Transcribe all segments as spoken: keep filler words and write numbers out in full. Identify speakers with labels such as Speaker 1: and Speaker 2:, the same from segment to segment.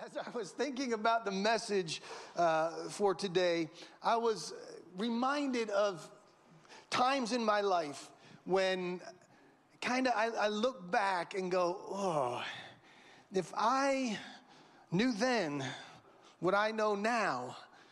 Speaker 1: As I was thinking about the message uh, for today, I was reminded of times in my life when kind of I, I look back and go, oh, if I knew then what I know now,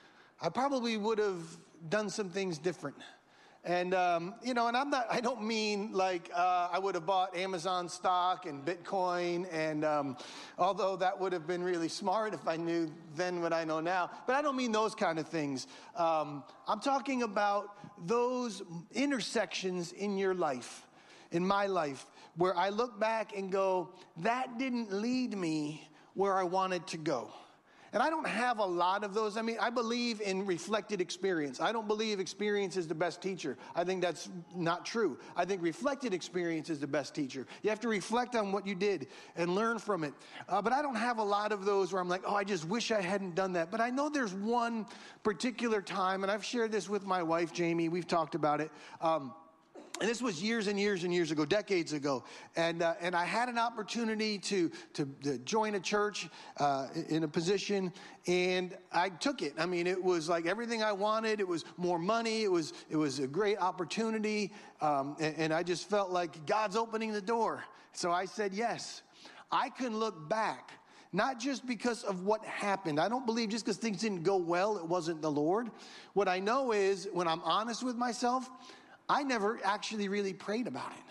Speaker 1: I probably would have done some things different. And, um, you know, and I'm not, I don't mean like uh, I would have bought Amazon stock and Bitcoin, and um, although that would have been really smart if I knew then what I know now, but I don't mean those kind of things. Um, I'm talking about those intersections in your life, in my life, where I look back and go, that didn't lead me where I wanted to go. And I don't have a lot of those. I mean, I believe in reflected experience. I don't believe experience is the best teacher. I think that's not true. I think reflected experience is the best teacher. You have to reflect on what you did and learn from it. Uh, but I don't have a lot of those where I'm like, oh, I just wish I hadn't done that. But I know there's one particular time, and I've shared this with my wife, Jamie. We've talked about it. Um, And this was years and years and years ago, decades ago. And uh, and I had an opportunity to, to, to join a church uh, in a position, and I took it. I mean, it was like everything I wanted. It was more money. It was it was a great opportunity. Um, and, and I just felt like God's opening the door. So I said yes. I can look back, not just because of what happened. I don't believe just because things didn't go well, it wasn't the Lord. What I know is, when I'm honest with myself, I never actually really prayed about it.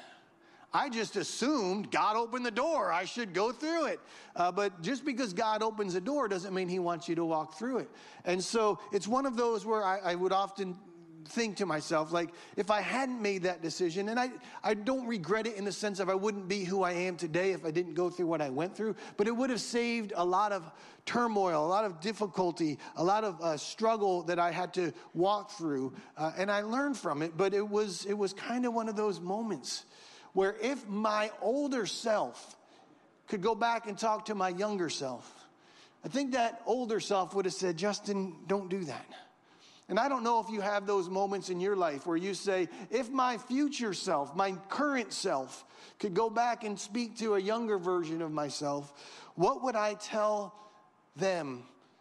Speaker 1: I just assumed God opened the door. I should go through it. Uh, but just because God opens the door doesn't mean he wants you to walk through it. And so it's one of those where I, I would often think to myself, like, if I hadn't made that decision, and I, I don't regret it in the sense of I wouldn't be who I am today if I didn't go through what I went through, but it would have saved a lot of turmoil, a lot of difficulty, a lot of uh, struggle that I had to walk through, uh, and I learned from it. But it was it was kind of one of those moments where if my older self could go back and talk to my younger self, I think that older self would have said, Justin, don't do that. And I don't know if you have those moments in your life where you say, if my future self, my current self, could go back and speak to a younger version of myself, what would I tell them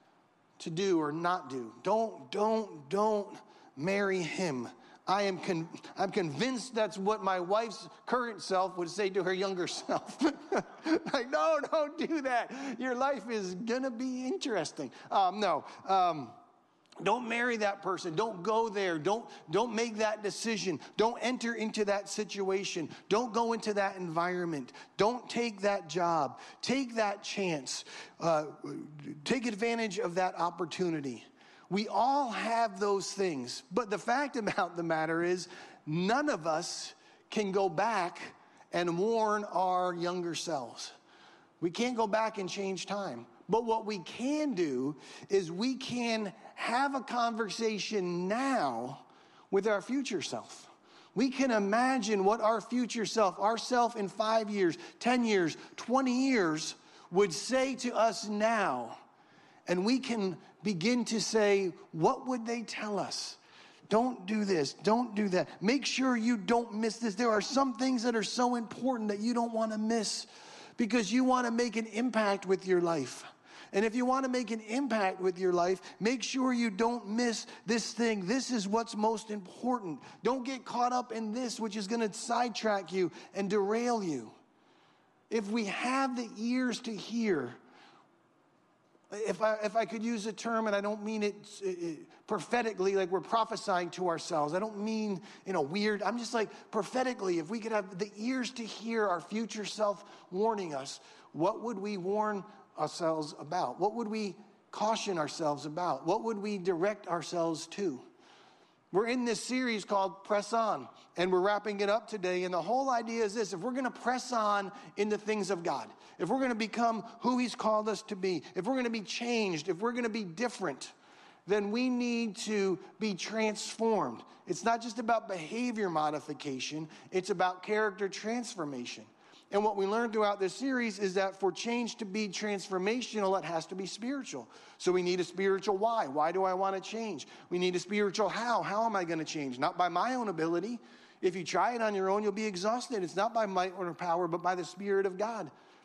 Speaker 1: to do or not do? Don't, don't, don't marry him. I am con- I'm convinced that's what my wife's current self would say to her younger self. Like, no, don't do that. Your life is going to be interesting. Um, no, um, Don't marry that person. Don't go there. Don't, don't make that decision. Don't enter into that situation. Don't go into that environment. Don't take that job. Take that chance. Uh, take advantage of that opportunity. We all have those things. But the fact about the matter is, none of us can go back and warn our younger selves. We can't go back and change time. But what we can do is we can have a conversation now with our future self. We can imagine what our future self, our self in five years, ten years, twenty years would say to us now. And we can begin to say, what would they tell us? Don't do this. Don't do that. Make sure you don't miss this. There are some things that are so important that you don't want to miss because you want to make an impact with your life. And if you want to make an impact with your life, make sure you don't miss this thing. This is what's most important. Don't get caught up in this, which is going to sidetrack you and derail you. If we have the ears to hear, if I if I could use a term, and I don't mean it, it prophetically, like we're prophesying to ourselves. I don't mean in a weird, I'm just like prophetically, if we could have the ears to hear our future self warning us, what would we warn ourselves about? What would we caution ourselves about? What would we direct ourselves to? We're in this series called Press On, and we're wrapping it up today. And the whole idea is this: if we're going to press on in the things of God, if we're going to become who he's called us to be, if we're going to be changed, if we're going to be different, then we need to be transformed. It's not just about behavior modification, it's about character transformation. And what we learned throughout this series is that for change to be transformational, it has to be spiritual. So we need a spiritual why. Why do I want to change? We need a spiritual how. How am I going to change? Not by my own ability. If you try it on your own, you'll be exhausted. It's not by might or power, but by the Spirit of God.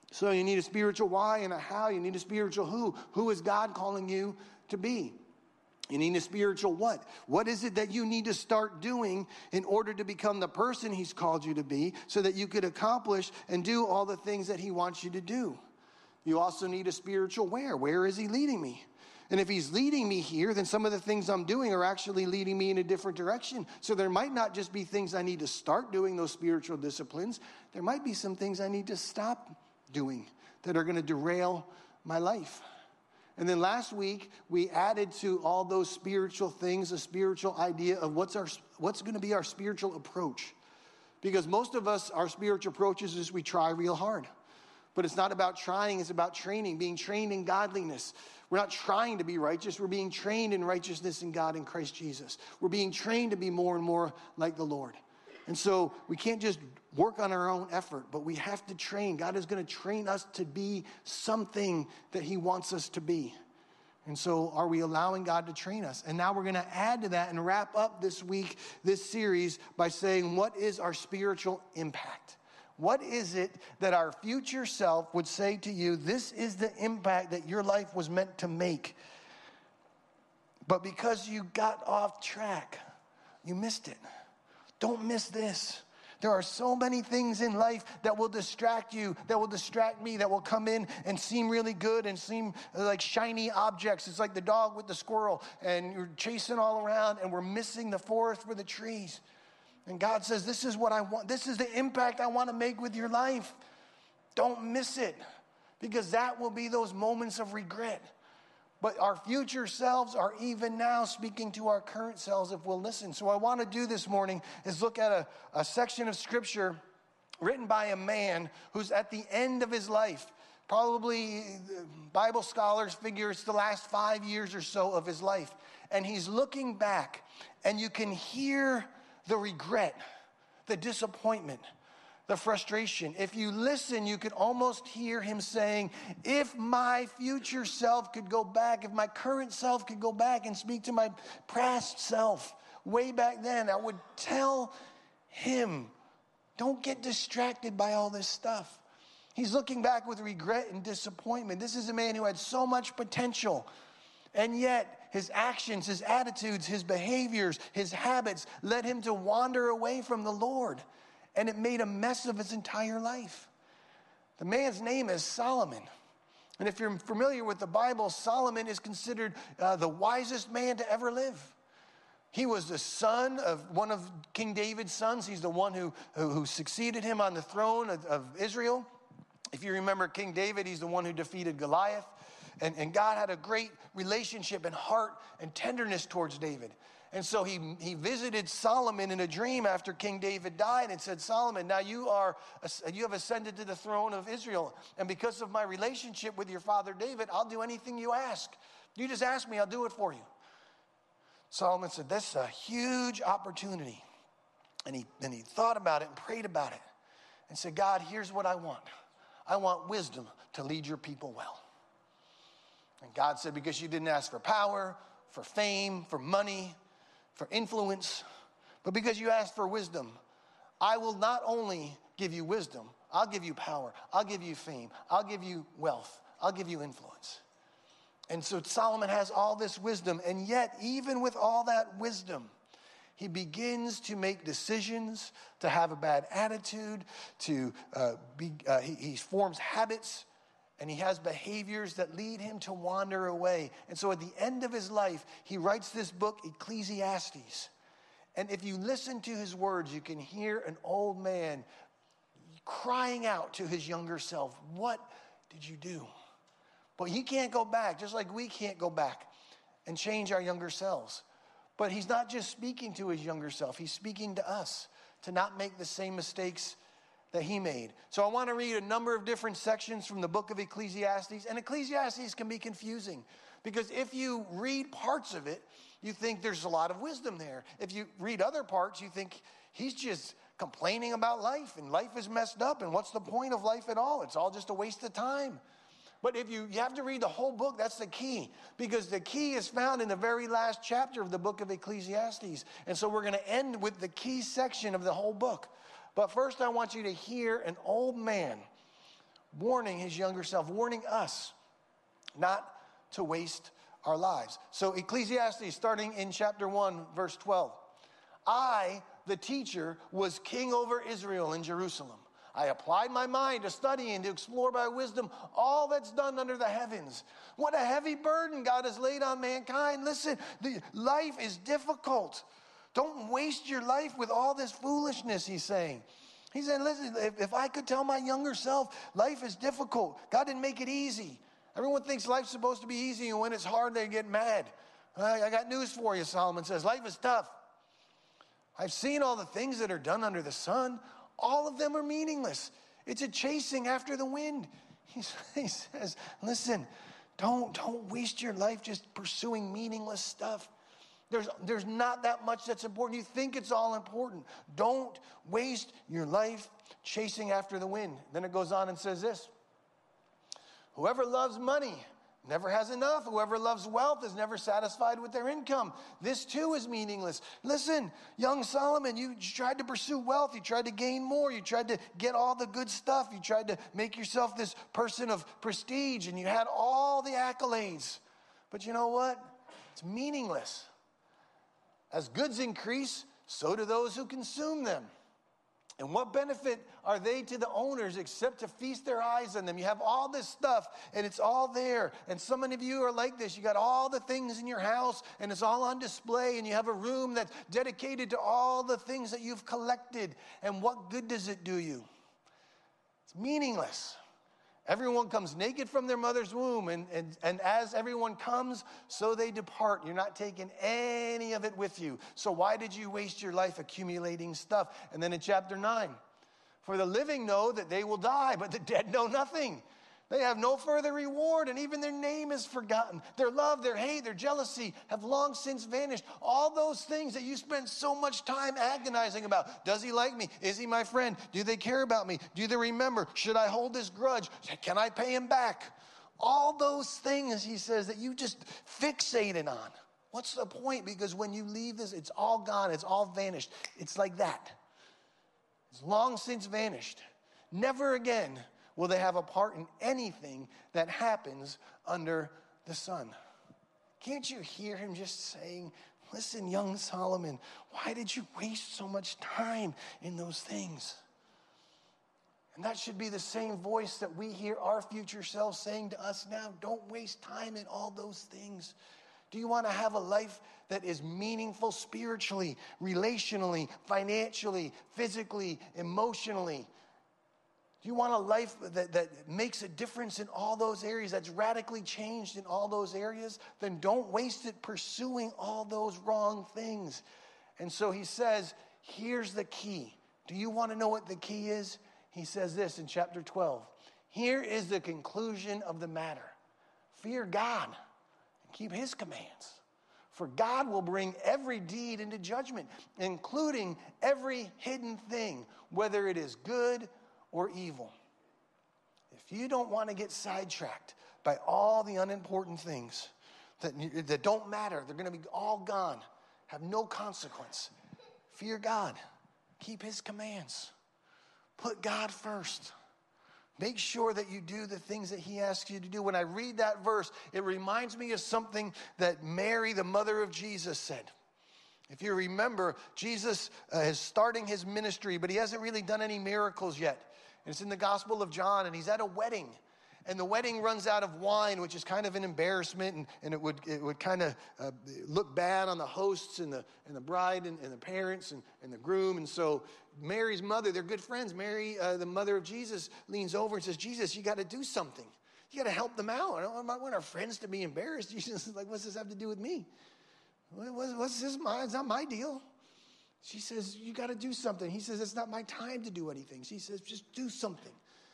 Speaker 1: So you need a spiritual why and a how. You need a spiritual who. Who is God calling you to be? You need a spiritual what. What is it that you need to start doing in order to become the person he's called you to be so that you could accomplish and do all the things that he wants you to do? You also need a spiritual where. Where is he leading me? And if he's leading me here, then some of the things I'm doing are actually leading me in a different direction. So there might not just be things I need to start doing, those spiritual disciplines. There might be some things I need to stop doing that are going to derail my life. And then last week, we added to all those spiritual things a spiritual idea of what's our what's going to be our spiritual approach. Because most of us, our spiritual approach is just we try real hard. But it's not about trying, it's about training, being trained in godliness. We're not trying to be righteous, we're being trained in righteousness in God in Christ Jesus. We're being trained to be more and more like the Lord. And so we can't just work on our own effort, but we have to train. God is going to train us to be something that he wants us to be. And so are we allowing God to train us? And now we're going to add to that and wrap up this week, this series, by saying, what is our spiritual impact? What is it that our future self would say to you, this is the impact that your life was meant to make? But because you got off track, you missed it. Don't miss this. There are so many things in life that will distract you, that will distract me, that will come in and seem really good and seem like shiny objects. It's like the dog with the squirrel, and you're chasing all around, and we're missing the forest for the trees. And God says, this is what I want. This is the impact I want to make with your life. Don't miss it, because that will be those moments of regret. But our future selves are even now speaking to our current selves if we'll listen. So what I want to do this morning is look at a, a section of scripture written by a man who's at the end of his life. Probably Bible scholars figure it's the last five years or so of his life. And he's looking back, and you can hear the regret, the disappointment, the frustration. If you listen, you could almost hear him saying, if my future self could go back, if my current self could go back and speak to my past self way back then, I would tell him, don't get distracted by all this stuff. He's looking back with regret and disappointment. This is a man who had so much potential, and yet his actions, his attitudes, his behaviors, his habits led him to wander away from the Lord. And it made a mess of his entire life. The man's name is Solomon. And if you're familiar with the Bible, Solomon is considered uh, the wisest man to ever live. He was the son of one of King David's sons. He's the one who, who, who succeeded him on the throne of, of Israel. If you remember King David, he's the one who defeated Goliath. And, and God had a great relationship and heart and tenderness towards David. And so he, he visited Solomon in a dream after King David died and said, Solomon, now you are you have ascended to the throne of Israel. And because of my relationship with your father David, I'll do anything you ask. You just ask me, I'll do it for you. Solomon said, this is a huge opportunity. And he, and he thought about it and prayed about it and said, God, here's what I want. I want wisdom to lead your people well. And God said, because you didn't ask for power, for fame, for money, for influence, but because you asked for wisdom, I will not only give you wisdom, I'll give you power, I'll give you fame, I'll give you wealth, I'll give you influence. And so Solomon has all this wisdom, and yet even with all that wisdom, he begins to make decisions, to have a bad attitude, to uh, be, uh, he, he forms habits, and he has behaviors that lead him to wander away. And so at the end of his life, he writes this book, Ecclesiastes. And if you listen to his words, you can hear an old man crying out to his younger self, what did you do? But he can't go back, just like we can't go back and change our younger selves. But he's not just speaking to his younger self, he's speaking to us to not make the same mistakes that he made. So I want to read a number of different sections from the book of Ecclesiastes. And Ecclesiastes can be confusing because if you read parts of it, you think there's a lot of wisdom there. If you read other parts, you think he's just complaining about life and life is messed up and what's the point of life at all? It's all just a waste of time. But if you, you have to read the whole book, that's the key. Because the key is found in the very last chapter of the book of Ecclesiastes. And so we're going to end with the key section of the whole book. But first I want you to hear an old man warning his younger self, warning us not to waste our lives. So Ecclesiastes, starting in chapter one, verse twelve. I, the teacher, was king over Israel in Jerusalem. I applied my mind to study and to explore by wisdom all that's done under the heavens. What a heavy burden God has laid on mankind. Listen, the life is difficult. Don't waste your life with all this foolishness, he's saying. He said, listen, if, if I could tell my younger self, life is difficult. God didn't make it easy. Everyone thinks life's supposed to be easy, and when it's hard, they get mad. I, I got news for you, Solomon says. Life is tough. I've seen all the things that are done under the sun. All of them are meaningless. It's a chasing after the wind. He, he says, listen, don't, don't waste your life just pursuing meaningless stuff. There's, there's not that much that's important. You think it's all important. Don't waste your life chasing after the wind. Then it goes on and says this. Whoever loves money never has enough. Whoever loves wealth is never satisfied with their income. This too is meaningless. Listen, young Solomon, you tried to pursue wealth. You tried to gain more. You tried to get all the good stuff. You tried to make yourself this person of prestige, and you had all the accolades. But you know what? It's meaningless. As goods increase, so do those who consume them. And what benefit are they to the owners except to feast their eyes on them? You have all this stuff, and it's all there. And some of you are like this. You got all the things in your house, and it's all on display. And you have a room that's dedicated to all the things that you've collected. And what good does it do you? It's meaningless. Everyone comes naked from their mother's womb, and, and, and as everyone comes, so they depart. You're not taking any of it with you. So why did you waste your life accumulating stuff? And then in chapter nine, for the living know that they will die, but the dead know nothing. They have no further reward, and even their name is forgotten. Their love, their hate, their jealousy have long since vanished. All those things that you spent so much time agonizing about. Does he like me? Is he my friend? Do they care about me? Do they remember? Should I hold this grudge? Can I pay him back? All those things, he says, that you just fixated on. What's the point? Because when you leave this, it's all gone. It's all vanished. It's like that. It's long since vanished. Never again will they have a part in anything that happens under the sun. Can't you hear him just saying, listen, young Solomon, why did you waste so much time in those things? And that should be the same voice that we hear our future selves saying to us now. Don't waste time in all those things. Do you want to have a life that is meaningful spiritually, relationally, financially, physically, emotionally? Do you want a life that, that makes a difference in all those areas, that's radically changed in all those areas? Then don't waste it pursuing all those wrong things. And so he says, here's the key. Do you want to know what the key is? He says this in chapter twelve. Here is the conclusion of the matter. Fear God and keep his commands. For God will bring every deed into judgment, including every hidden thing, whether it is good or evil. If you don't want to get sidetracked by all the unimportant things that, that don't matter, they're going to be all gone, have no consequence. Fear God. Keep his commands. Put God first. Make sure that you do the things that he asks you to do. When I read that verse, it reminds me of something that Mary, the mother of Jesus, said. If you remember, Jesus uh, is starting his ministry, but he hasn't really done any miracles yet. And it's in the Gospel of John, and he's at a wedding. And the wedding runs out of wine, which is kind of an embarrassment, and, and it would it would kind of uh, look bad on the hosts and the and the bride and, and the parents and, and the groom. And so Mary's mother, they're good friends. Mary, uh, the mother of Jesus, leans over and says, Jesus, you got to do something. You got to help them out. I don't want our friends to be embarrassed. Jesus is like, what's this have to do with me? What's, what's this? My, it's not my deal. She says, you got to do something. He says, it's not my time to do anything. She says, just do something.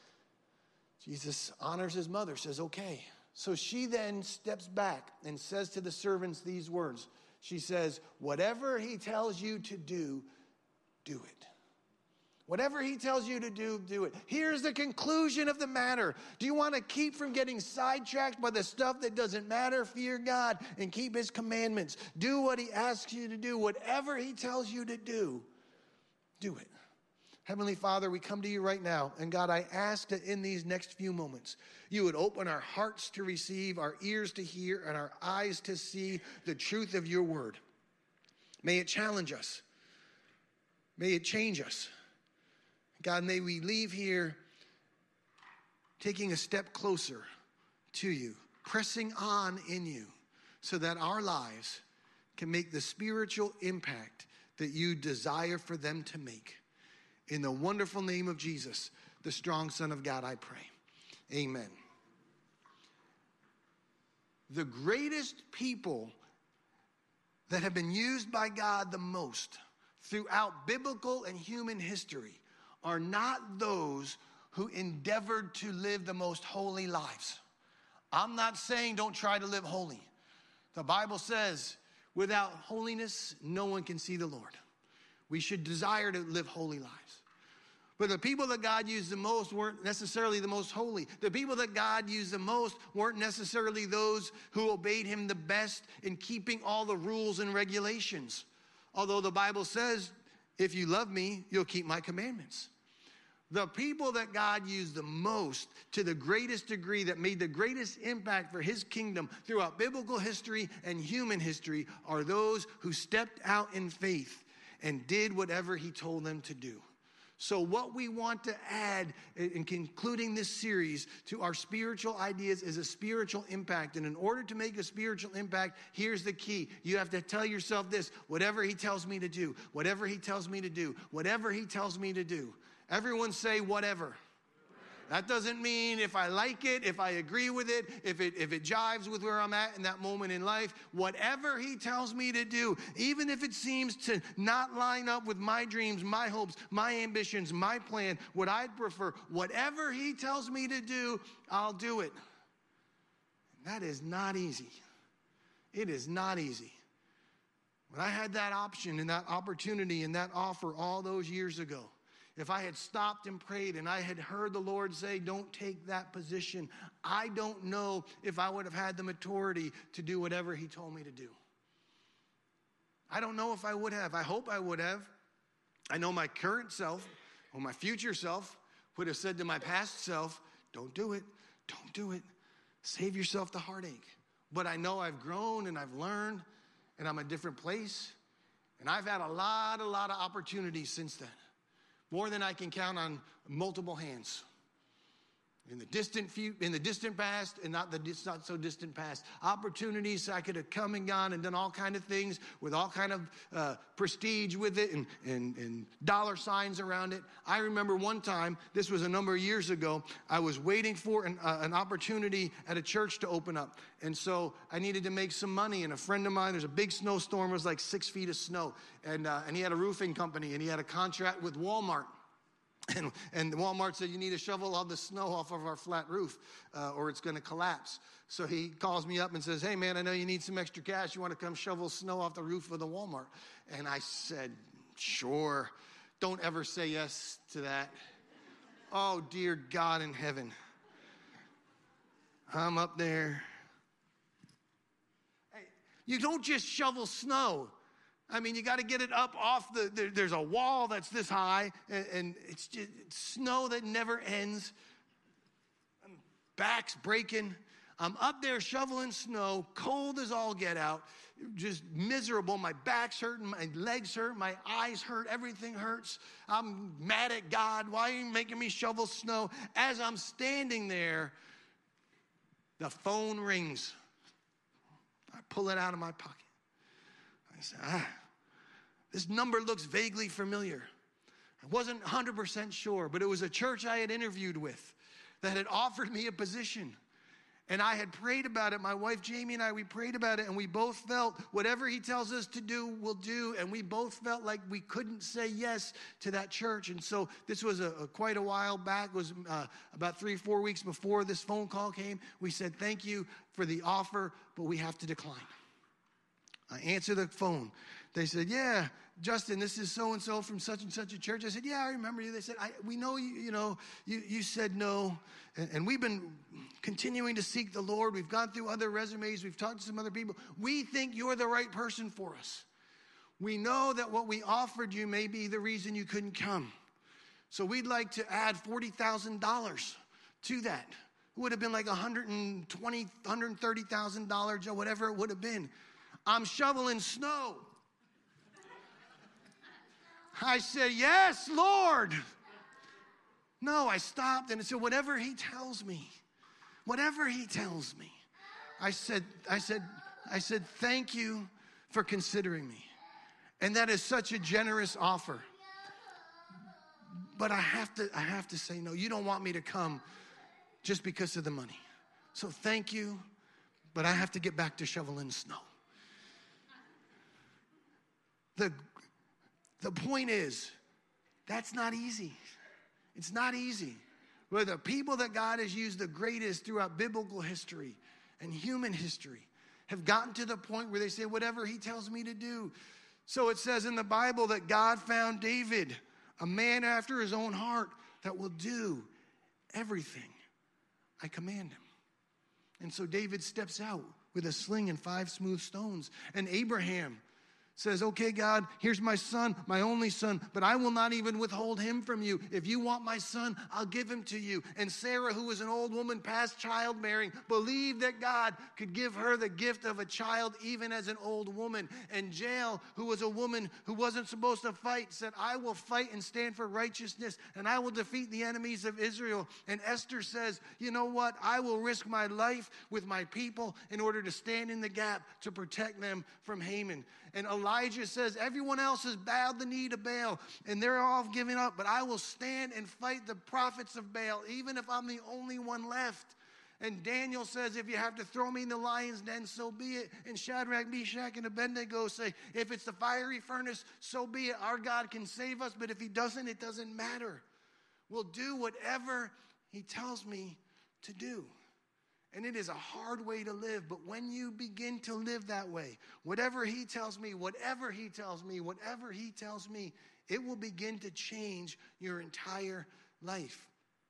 Speaker 1: Jesus honors his mother, says, okay. So she then steps back and says to the servants these words. She says, whatever he tells you to do, do it. Whatever he tells you to do, do it. Here's the conclusion of the matter. Do you want to keep from getting sidetracked by the stuff that doesn't matter? Fear God and keep his commandments. Do what he asks you to do. Whatever he tells you to do, do it. Heavenly Father, we come to you right now. And God, I ask that in these next few moments, you would open our hearts to receive, our ears to hear, and our eyes to see the truth of your word. May it challenge us. May it change us. God, may we leave here taking a step closer to you, pressing on in you, so that our lives can make the spiritual impact that you desire for them to make. In the wonderful name of Jesus, the strong Son of God, I pray. Amen. The greatest people that have been used by God the most throughout biblical and human history are not those who endeavored to live the most holy lives. I'm not saying don't try to live holy. The Bible says, without holiness, no one can see the Lord. We should desire to live holy lives. But the people that God used the most weren't necessarily the most holy. The people that God used the most weren't necessarily those who obeyed him the best in keeping all the rules and regulations. Although the Bible says, if you love me, you'll keep my commandments. The people that God used the most to the greatest degree, that made the greatest impact for his kingdom throughout biblical history and human history, are those who stepped out in faith and did whatever he told them to do. So what we want to add in concluding this series to our spiritual ideas is a spiritual impact. And in order to make a spiritual impact, here's the key. You have to tell yourself this: whatever he tells me to do, whatever he tells me to do, whatever he tells me to do. Everyone say whatever. That doesn't mean if I like it, if I agree with it, if it if it jives with where I'm at in that moment in life. Whatever he tells me to do, even if it seems to not line up with my dreams, my hopes, my ambitions, my plan, what I'd prefer, whatever he tells me to do, I'll do it. That is not easy. It is not easy. When I had that option and that opportunity and that offer all those years ago, if I had stopped and prayed and I had heard the Lord say, don't take that position, I don't know if I would have had the maturity to do whatever he told me to do. I don't know if I would have. I hope I would have. I know my current self or my future self would have said to my past self, don't do it, don't do it. Save yourself the heartache. But I know I've grown and I've learned and I'm a different place. And I've had a lot, a lot of opportunities since then. More than I can count on multiple hands. In the distant few, in the distant past, and not the not so distant past, opportunities I could have come and gone and done all kind of things with all kind of uh, prestige with it and, and and dollar signs around it. I remember one time, this was a number of years ago, I was waiting for an, uh, an opportunity at a church to open up, and so I needed to make some money. And a friend of mine, there's a big snowstorm, it was like six feet of snow, and uh, and he had a roofing company, and he had a contract with Walmart. And, and Walmart said, you need to shovel all the snow off of our flat roof uh, or it's going to collapse. So he calls me up and says, hey, man, I know you need some extra cash. You want to come shovel snow off the roof of the Walmart? And I said, sure. Don't ever say yes to that. Oh, dear God in heaven. I'm up there. Hey, you don't just shovel snow. I mean, you got to get it up off the, there, there's a wall that's this high, and, and it's just it's snow that never ends. Back's breaking. I'm up there shoveling snow, cold as all get out, just miserable. My back's hurting, my legs hurt, my eyes hurt, everything hurts. I'm mad at God. Why are you making me shovel snow? As I'm standing there, the phone rings. I pull it out of my pocket. I said, ah, this number looks vaguely familiar. I wasn't one hundred percent sure, but it was a church I had interviewed with that had offered me a position. And I had prayed about it. My wife, Jamie, and I, we prayed about it, and we both felt whatever he tells us to do, we'll do. And we both felt like we couldn't say yes to that church. And so this was a, a quite a while back. It was uh, about three, four weeks before this phone call came. We said, thank you for the offer, but we have to decline. I answered the phone. They said, yeah, Justin, this is so-and-so from such and such a church. I said, yeah, I remember you. They said, I, we know you, you know, you, you said no. And, and we've been continuing to seek the Lord. We've gone through other resumes. We've talked to some other people. We think you're the right person for us. We know that what we offered you may be the reason you couldn't come. So we'd like to add forty thousand dollars to that. It would have been like one hundred twenty thousand dollars, one hundred thirty thousand dollars or whatever it would have been. I'm shoveling snow. I said, yes, Lord. No, I stopped and I said, whatever he tells me, whatever he tells me. I said, I said, I said, thank you for considering me. And that is such a generous offer. But I have to, I have to say, no, you don't want me to come just because of the money. So thank you, but I have to get back to shoveling snow. The, the point is, that's not easy. It's not easy. Where the people that God has used the greatest throughout biblical history and human history have gotten to the point where they say, whatever he tells me to do. So it says in the Bible that God found David, a man after his own heart, that will do everything I command him. And so David steps out with a sling and five smooth stones. And Abraham says, okay, God, here's my son, my only son, but I will not even withhold him from you. If you want my son, I'll give him to you. And Sarah, who was an old woman past childbearing, believed that God could give her the gift of a child even as an old woman. And Jael, who was a woman who wasn't supposed to fight, said, I will fight and stand for righteousness, and I will defeat the enemies of Israel. And Esther says, you know what? I will risk my life with my people in order to stand in the gap to protect them from Haman. And Elijah says, everyone else has bowed the knee to Baal, and they're all giving up, but I will stand and fight the prophets of Baal, even if I'm the only one left. And Daniel says, if you have to throw me in the lion's den, so be it. And Shadrach, Meshach, and Abednego say, if it's the fiery furnace, so be it. Our God can save us, but if he doesn't, it doesn't matter. We'll do whatever he tells me to do. And it is a hard way to live, but when you begin to live that way, whatever he tells me, whatever he tells me, whatever he tells me, it will begin to change your entire life.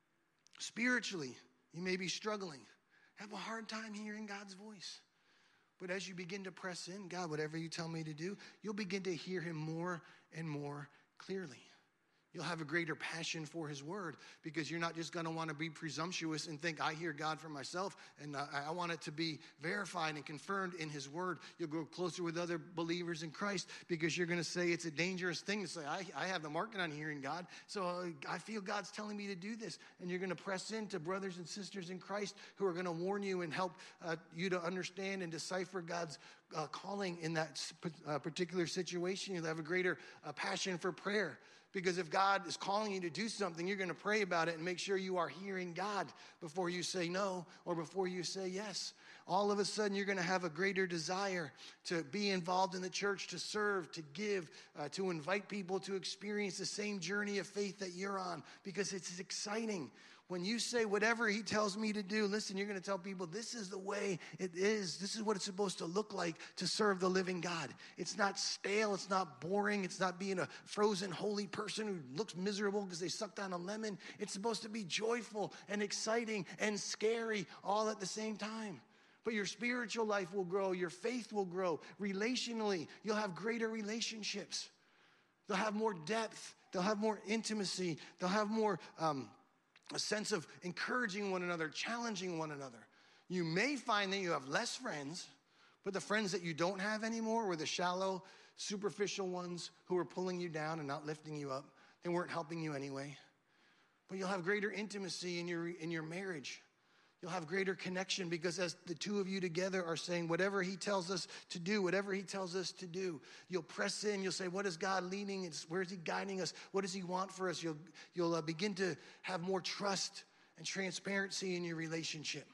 Speaker 1: Spiritually, you may be struggling, have a hard time hearing God's voice. But as you begin to press in, God, whatever you tell me to do, you'll begin to hear him more and more clearly. You'll have a greater passion for his word because you're not just going to want to be presumptuous and think, I hear God for myself, and uh, I want it to be verified and confirmed in his word. You'll grow closer with other believers in Christ because you're going to say it's a dangerous thing to say, I, I have the market on hearing God, so uh, I feel God's telling me to do this. And you're going to press into brothers and sisters in Christ who are going to warn you and help uh, you to understand and decipher God's uh, calling in that uh, particular situation. You'll have a greater uh, passion for prayer. Because if God is calling you to do something, you're going to pray about it and make sure you are hearing God before you say no or before you say yes. All of a sudden, you're going to have a greater desire to be involved in the church, to serve, to give, uh, to invite people to experience the same journey of faith that you're on, because it's exciting. When you say whatever he tells me to do, listen, you're going to tell people this is the way it is. This is what it's supposed to look like to serve the living God. It's not stale. It's not boring. It's not being a frozen holy person who looks miserable because they sucked on a lemon. It's supposed to be joyful and exciting and scary all at the same time. But your spiritual life will grow. Your faith will grow. Relationally, you'll have greater relationships. They'll have more depth. They'll have more intimacy. They'll have more um, a sense of encouraging one another, challenging one another. You may find that you have less friends, but the friends that you don't have anymore were the shallow, superficial ones who were pulling you down and not lifting you up. They weren't helping you anyway. But you'll have greater intimacy in your in your marriage. You'll have greater connection because as the two of you together are saying whatever he tells us to do, whatever he tells us to do, you'll press in. You'll say, what is God leading? It's, where is he guiding us? What does he want for us? You'll, you'll uh, begin to have more trust and transparency in your relationship.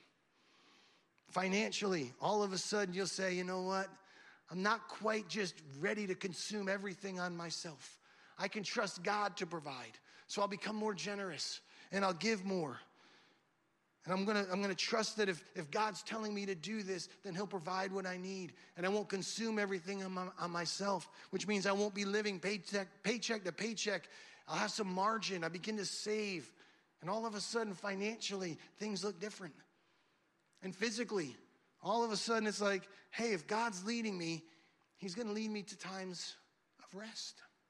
Speaker 1: Financially, all of a sudden you'll say, you know what? I'm not quite just ready to consume everything on myself. I can trust God to provide. So I'll become more generous and I'll give more. And I'm gonna, I'm gonna trust that if, if God's telling me to do this, then he'll provide what I need. And I won't consume everything on, my, on myself, which means I won't be living paycheck, paycheck to paycheck. I'll have some margin. I begin to save. And all of a sudden, financially, things look different. And physically, all of a sudden, it's like, hey, if God's leading me, he's gonna lead me to times of rest.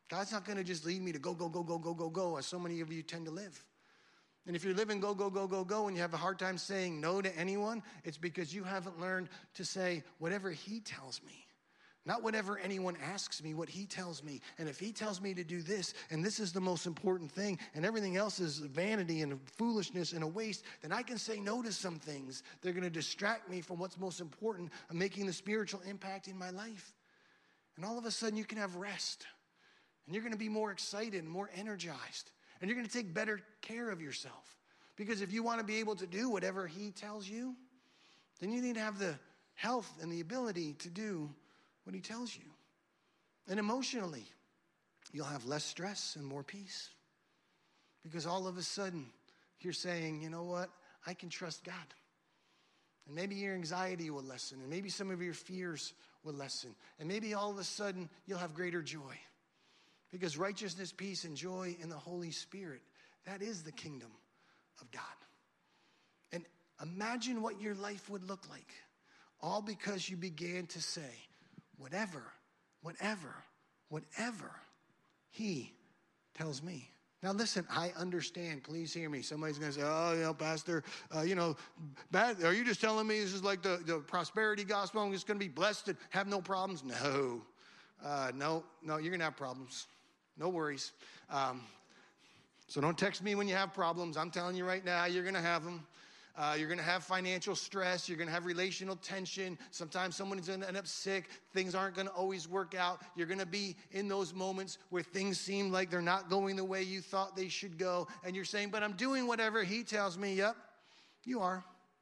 Speaker 1: God's not going to just lead me to go, go, go, go, go, go, go, as so many of you tend to live. And if you're living go, go, go, go, go, and you have a hard time saying no to anyone, it's because you haven't learned to say whatever he tells me. Not whatever anyone asks me, what he tells me. And if he tells me to do this, and this is the most important thing, and everything else is vanity and foolishness and a waste, then I can say no to some things. They're going to distract me from what's most important of making the spiritual impact in my life. And all of a sudden you can have rest. And you're going to be more excited and more energized. And you're going to take better care of yourself. Because if you want to be able to do whatever he tells you, then you need to have the health and the ability to do what he tells you. And emotionally, you'll have less stress and more peace. Because all of a sudden, you're saying, you know what? I can trust God. And maybe your anxiety will lessen. And maybe some of your fears will lessen. And maybe all of a sudden, you'll have greater joy. Because righteousness, peace, and joy in the Holy Spirit, that is the kingdom of God. And imagine what your life would look like. All because you began to say, whatever, whatever, whatever he tells me. Now listen, I understand. Please hear me. Somebody's going to say, oh, you know, Pastor, uh, you know, bad, are you just telling me this is like the, the prosperity gospel? I'm just going to be blessed and have no problems? No. Uh, no, no, you're going to have problems. No worries. Um, so don't text me when you have problems. I'm telling you right now, you're going to have them. Uh, you're going to have financial stress. You're going to have relational tension. Sometimes someone's going to end up sick. Things aren't going to always work out. You're going to be in those moments where things seem like they're not going the way you thought they should go. And you're saying, but I'm doing whatever he tells me. Yep, you are.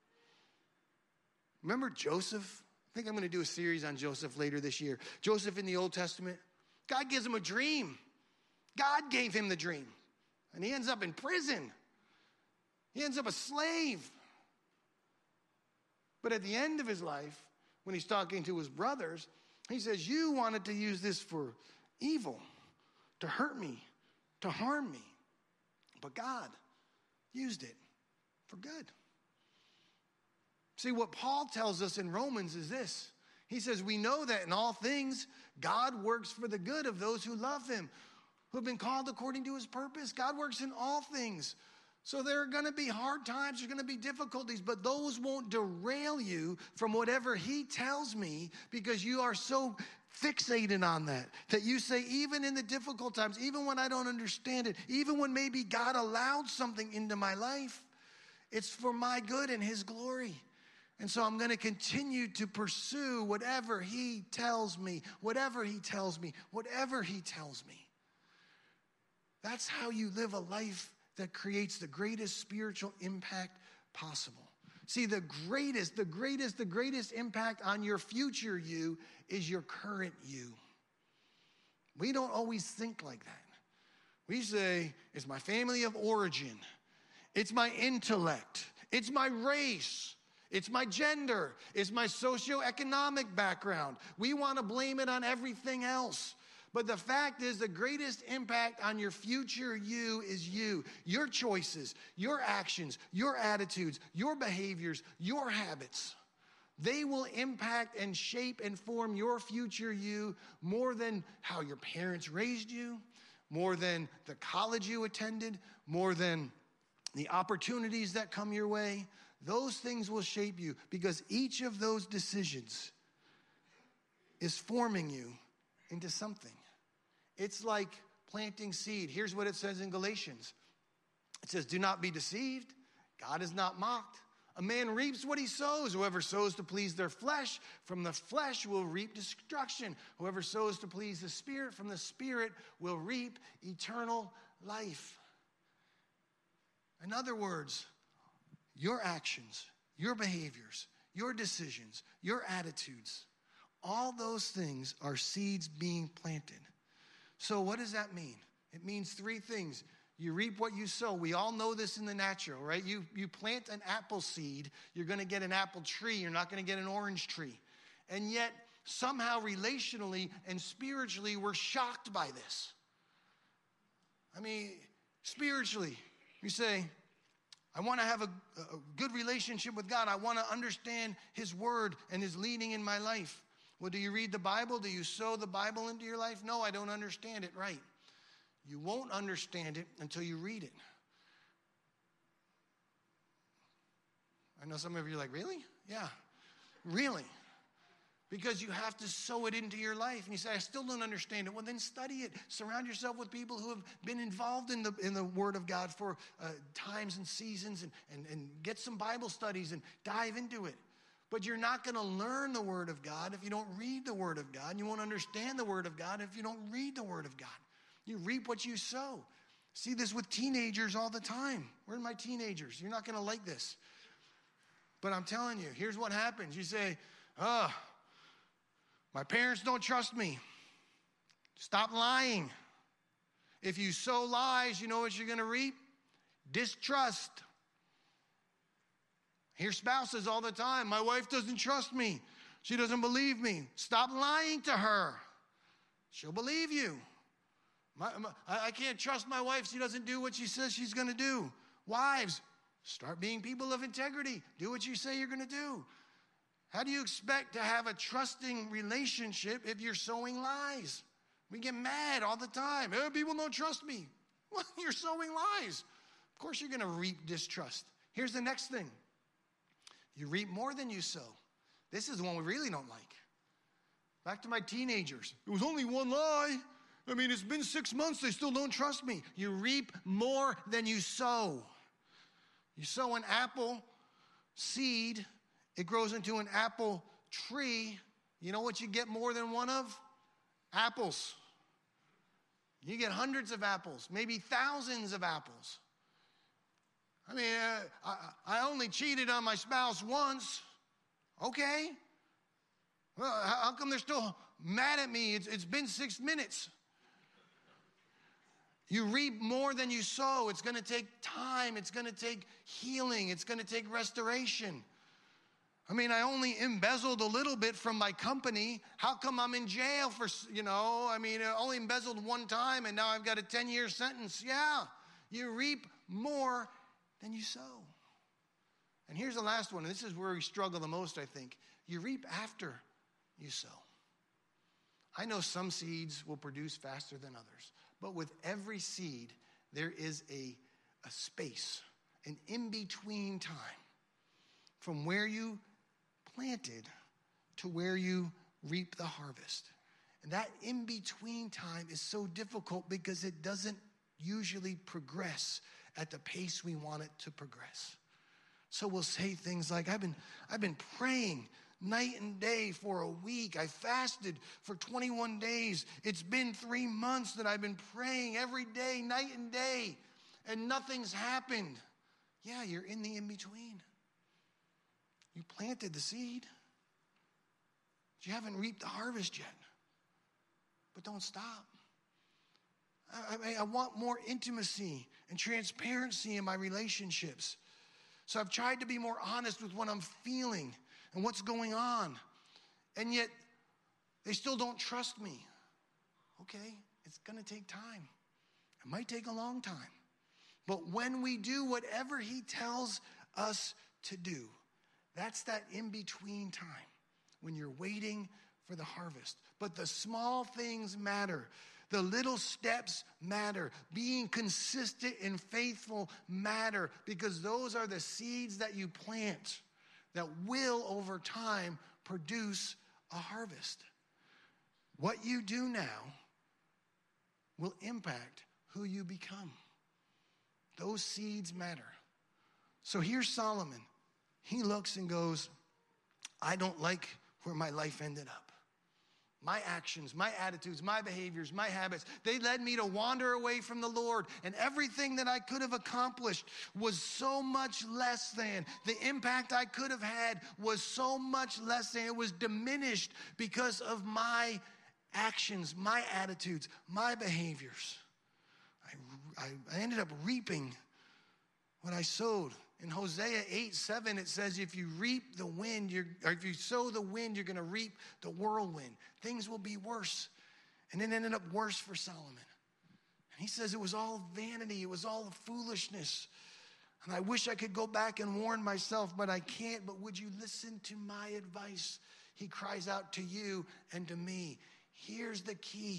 Speaker 1: Remember Joseph? I think I'm going to do a series on Joseph later this year. Joseph in the Old Testament. God gives him a dream. God gave him the dream. And he ends up in prison. He ends up a slave. But at the end of his life, when he's talking to his brothers, he says, you wanted to use this for evil, to hurt me, to harm me. But God used it for good. See, what Paul tells us in Romans is this. He says, we know that in all things, God works for the good of those who love him, who have been called according to his purpose. God works in all things. So there are going to be hard times, there's going to be difficulties, but those won't derail you from whatever he tells me, because you are so fixated on that, that you say, even in the difficult times, even when I don't understand it, even when maybe God allowed something into my life, it's for my good and his glory. And so I'm going to continue to pursue whatever he tells me, whatever he tells me, whatever he tells me. That's how you live a life that creates the greatest spiritual impact possible. See, the greatest, the greatest, the greatest impact on your future you is your current you. We don't always think like that. We say, it's my family of origin. It's my intellect. It's my race. It's my gender. It's my socioeconomic background. We want to blame it on everything else. But the fact is, the greatest impact on your future you is you. Your choices, your actions, your attitudes, your behaviors, your habits. They will impact and shape and form your future you more than how your parents raised you, more than the college you attended, more than the opportunities that come your way. Those things will shape you, because each of those decisions is forming you into something. It's like planting seed. Here's what it says in Galatians. It says, do not be deceived. God is not mocked. A man reaps what he sows. Whoever sows to please their flesh, from the flesh will reap destruction. Whoever sows to please the Spirit, from the Spirit will reap eternal life. In other words, your actions, your behaviors, your decisions, your attitudes, all those things are seeds being planted. So what does that mean? It means three things. You reap what you sow. We all know this in the natural, right? You, you plant an apple seed, you're going to get an apple tree. You're not going to get an orange tree. And yet, somehow relationally and spiritually, we're shocked by this. I mean, spiritually, you say, I want to have a, a good relationship with God. I want to understand his word and his leading in my life. Well, do you read the Bible? Do you sow the Bible into your life? No, I don't understand it right. You won't understand it until you read it. I know some of you are like, really? Yeah, really. Because you have to sow it into your life. And you say, I still don't understand it. Well, then study it. Surround yourself with people who have been involved in the in the Word of God for uh, times and seasons, and, and, and get some Bible studies and dive into it. But you're not going to learn the Word of God if you don't read the Word of God. And you won't understand the Word of God if you don't read the Word of God. You reap what you sow. See this with teenagers all the time. Where are my teenagers? You're not going to like this. But I'm telling you, here's what happens. You say, oh, my parents don't trust me. Stop lying. If you sow lies, you know what you're going to reap? Distrust. I hear spouses all the time, my wife doesn't trust me. She doesn't believe me. Stop lying to her. She'll believe you. My, my, I can't trust my wife. She doesn't do what she says she's going to do. Wives, start being people of integrity. Do what you say you're going to do. How do you expect to have a trusting relationship if you're sowing lies? We get mad all the time. Oh, people don't trust me. Well, you're sowing lies. Of course you're going to reap distrust. Here's the next thing. You reap more than you sow. This is the one we really don't like. Back to my teenagers. It was only one lie. I mean, it's been six months. They still don't trust me. You reap more than you sow. You sow an apple seed. It grows into an apple tree. You know what you get more than one of? Apples. You get hundreds of apples, maybe thousands of apples. I mean, uh, I, I only cheated on my spouse once. Okay. Well, how come they're still mad at me? It's, it's been six minutes. You reap more than you sow. It's going to take time. It's going to take healing. It's going to take restoration. I mean, I only embezzled a little bit from my company. How come I'm in jail for, you know, I mean, I only embezzled one time and now I've got a ten-year sentence. Yeah, you reap more than you sow. And here's the last one, and this is where we struggle the most, I think. You reap after you sow. I know some seeds will produce faster than others, but with every seed, there is a, a space, an in-between time from where you planted to where you reap the harvest. And that in-between time is so difficult because it doesn't usually progress at the pace we want it to progress. So we'll say things like, I've been, I've been praying night and day for a week. I fasted for twenty-one days. It's been three months that I've been praying every day, night and day, and nothing's happened. Yeah, you're in the in-between. You planted the seed, but you haven't reaped the harvest yet. But don't stop. I, I, I want more intimacy and transparency in my relationships. So I've tried to be more honest with what I'm feeling and what's going on. And yet, they still don't trust me. Okay, it's going to take time. It might take a long time. But when we do whatever he tells us to do, that's that in-between time when you're waiting for the harvest. But the small things matter. The little steps matter. Being consistent and faithful matter because those are the seeds that you plant that will, over time, produce a harvest. What you do now will impact who you become. Those seeds matter. So here's Solomon. He looks and goes, I don't like where my life ended up. My actions, my attitudes, my behaviors, my habits, they led me to wander away from the Lord. And everything that I could have accomplished was so much less than. The impact I could have had was so much less than. It was diminished because of my actions, my attitudes, my behaviors. I, I, I ended up reaping what I sowed. In Hosea eight seven, it says, if you reap the wind, you're, or if you sow the wind, you're going to reap the whirlwind. Things will be worse. And it ended up worse for Solomon. And he says it was all vanity. It was all foolishness. And I wish I could go back and warn myself, but I can't. But would you listen to my advice? He cries out to you and to me. Here's the key.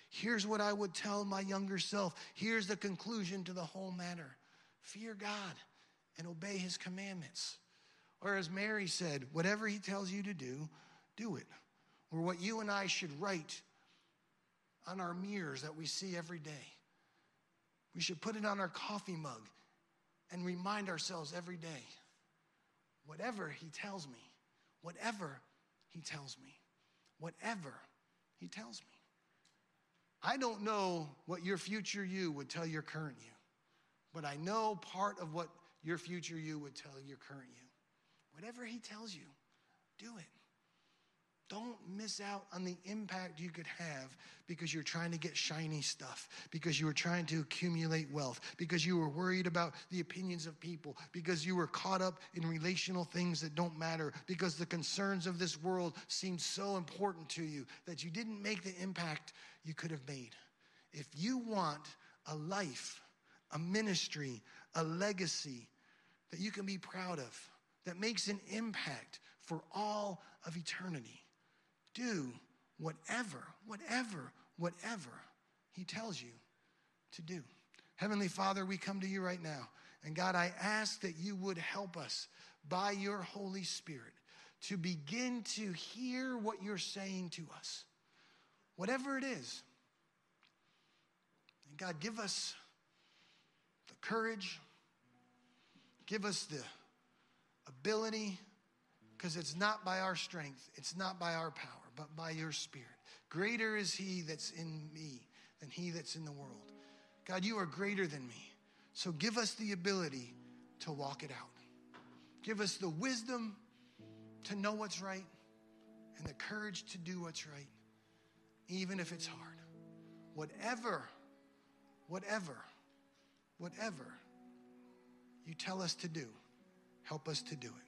Speaker 1: Here's what I would tell my younger self. Here's the conclusion to the whole matter. Fear God and obey his commandments. Or as Mary said, whatever he tells you to do, do it. Or what you and I should write on our mirrors that we see every day. We should put it on our coffee mug and remind ourselves every day. Whatever he tells me, whatever he tells me, whatever he tells me. I don't know what your future you would tell your current you, but I know part of what your future you would tell your current you. Whatever he tells you, do it. Don't miss out on the impact you could have because you're trying to get shiny stuff, because you were trying to accumulate wealth, because you were worried about the opinions of people, because you were caught up in relational things that don't matter, because the concerns of this world seemed so important to you that you didn't make the impact you could have made. If you want a life, a ministry, a legacy that you can be proud of, that makes an impact for all of eternity, do whatever, whatever, whatever he tells you to do. Heavenly Father, we come to you right now. And God, I ask that you would help us by your Holy Spirit to begin to hear what you're saying to us. Whatever it is. And God, give us the courage. Give us the ability, because it's not by our strength, it's not by our power, but by your Spirit. Greater is he that's in me than he that's in the world. God, you are greater than me. So give us the ability to walk it out. Give us the wisdom to know what's right and the courage to do what's right, even if it's hard. Whatever, whatever, whatever you tell us to do, help us to do it.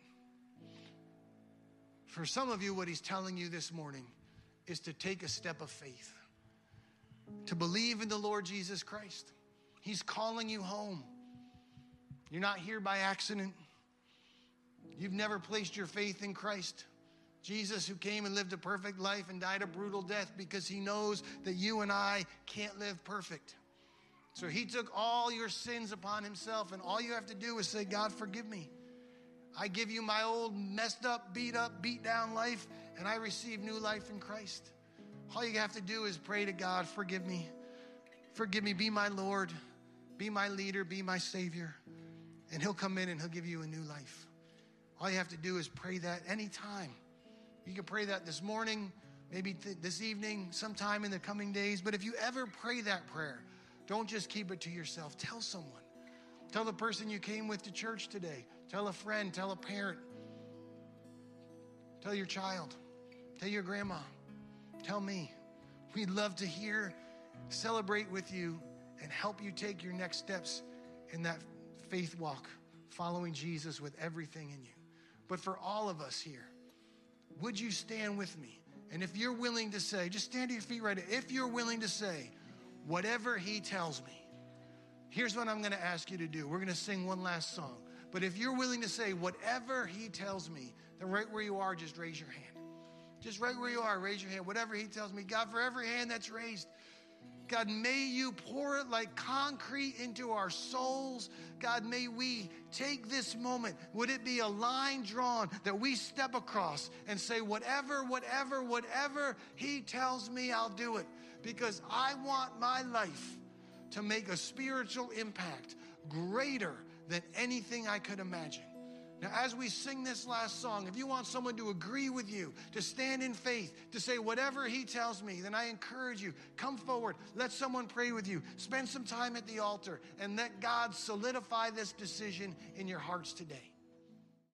Speaker 1: For some of you, what he's telling you this morning is to take a step of faith, to believe in the Lord Jesus Christ. He's calling you home. You're not here by accident. You've never placed your faith in Christ. Jesus, who came and lived a perfect life and died a brutal death because he knows that you and I can't live perfect. So he took all your sins upon himself, and all you have to do is say, God, forgive me. I give you my old messed up, beat up, beat down life, and I receive new life in Christ. All you have to do is pray to God, forgive me. Forgive me, be my Lord, be my leader, be my Savior. And he'll come in and he'll give you a new life. All you have to do is pray that anytime. You can pray that this morning, maybe th- this evening, sometime in the coming days. But if you ever pray that prayer, don't just keep it to yourself. Tell someone. Tell the person you came with to church today. Tell a friend, tell a parent. Tell your child. Tell your grandma. Tell me. We'd love to hear, celebrate with you, and help you take your next steps in that faith walk, following Jesus with everything in you. But for all of us here, would you stand with me? And if you're willing to say, just stand to your feet right now. If you're willing to say, whatever he tells me, here's what I'm going to ask you to do. We're going to sing one last song. But if you're willing to say, whatever he tells me, then right where you are, just raise your hand. Just right where you are, raise your hand. Whatever he tells me. God, for every hand that's raised, God, may you pour it like concrete into our souls. God, may we take this moment. Would it be a line drawn that we step across and say, whatever, whatever, whatever he tells me, I'll do it. Because I want my life to make a spiritual impact greater than anything I could imagine. Now, as we sing this last song, if you want someone to agree with you, to stand in faith, to say whatever he tells me, then I encourage you, come forward, let someone pray with you, spend some time at the altar, and let God solidify this decision in your hearts today.